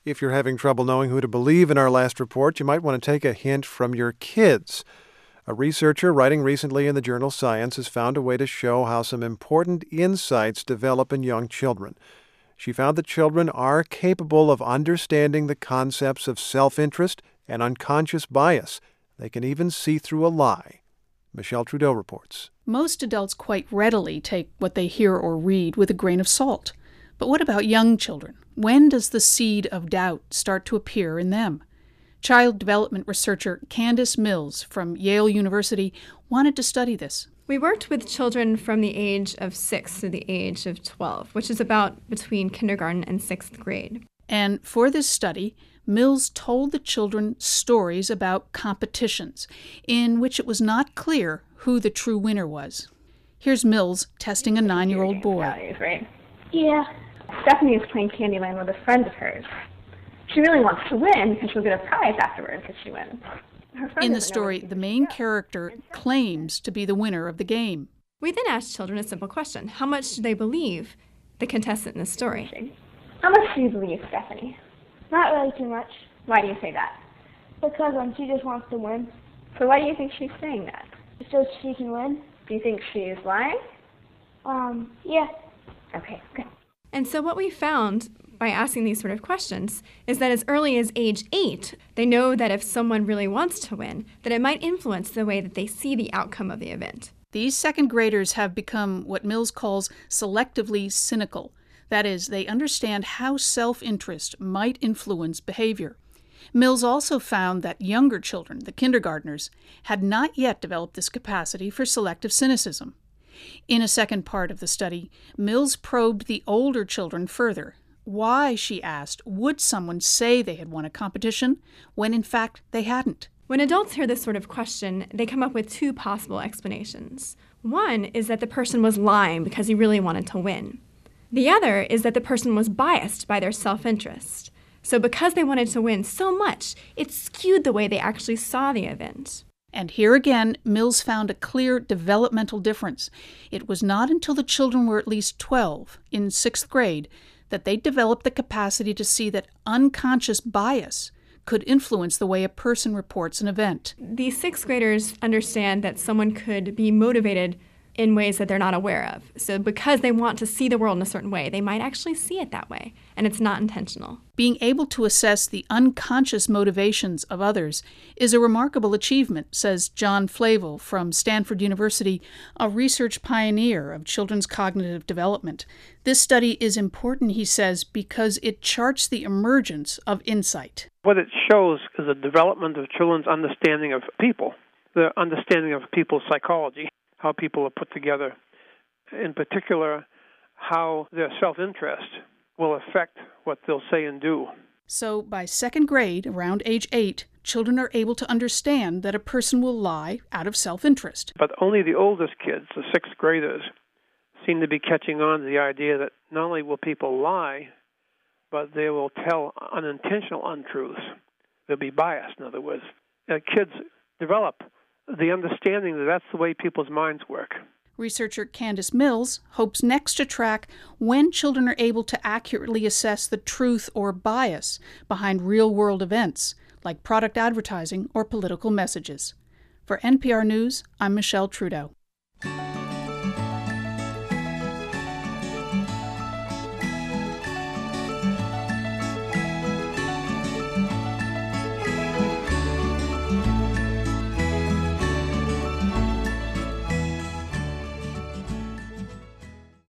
If you're having trouble knowing who to believe in our last report, you might want to take a hint from your kids. A researcher writing recently in the journal Science has found a way to show how some important insights develop in young children. She found that children are capable of understanding the concepts of self-interest and unconscious bias. They can even see through a lie. Michelle Trudeau reports. Most adults quite readily take what they hear or read with a grain of salt. But what about young children? When does the seed of doubt start to appear in them? Child development researcher Candace Mills from Yale University wanted to study this. We worked with children from the age of 6 to the age of 12, which is about between kindergarten and 6th grade. And for this study, Mills told the children stories about competitions in which it was not clear who the true winner was. Here's Mills testing a 9-year-old boy. Right? Yeah. Stephanie is playing Candyland with a friend of hers. She really wants to win because she'll get a prize afterwards if she wins. In the story, the main character claims to be the winner of the game. We then asked children a simple question. How much do they believe the contestant in the story? How much do you believe, Stephanie? Not really too much. Why do you say that? Because she just wants to win. So why do you think she's saying that? So she can win. Do you think she's lying? Yeah. Okay, good. And so what we found by asking these sort of questions is that as early as age 8, they know that if someone really wants to win, that it might influence the way that they see the outcome of the event. These second graders have become what Mills calls selectively cynical. That is, they understand how self-interest might influence behavior. Mills also found that younger children, the kindergartners, had not yet developed this capacity for selective cynicism. In a second part of the study, Mills probed the older children further. Why, she asked, would someone say they had won a competition when in fact they hadn't? When adults hear this sort of question, they come up with 2 possible explanations. One is that the person was lying because he really wanted to win. The other is that the person was biased by their self-interest. So because they wanted to win so much, it skewed the way they actually saw the event. And here again, Mills found a clear developmental difference. It was not until the children were at least 12, in 6th grade, that they developed the capacity to see that unconscious bias could influence the way a person reports an event. These 6th graders understand that someone could be motivated in ways that they're not aware of. So because they want to see the world in a certain way, they might actually see it that way, and it's not intentional. Being able to assess the unconscious motivations of others is a remarkable achievement, says John Flavel from Stanford University, a research pioneer of children's cognitive development. This study is important, he says, because it charts the emergence of insight. What it shows is the development of children's understanding of people, the understanding of people's psychology, how people are put together, in particular, how their self-interest will affect what they'll say and do. So by 2nd grade, around age 8, children are able to understand that a person will lie out of self-interest. But only the oldest kids, the 6th graders, seem to be catching on to the idea that not only will people lie, but they will tell unintentional untruths. They'll be biased, in other words. Kids develop the understanding that that's the way people's minds work. Researcher Candace Mills hopes next to track when children are able to accurately assess the truth or bias behind real-world events, like product advertising or political messages. For NPR News, I'm Michelle Trudeau.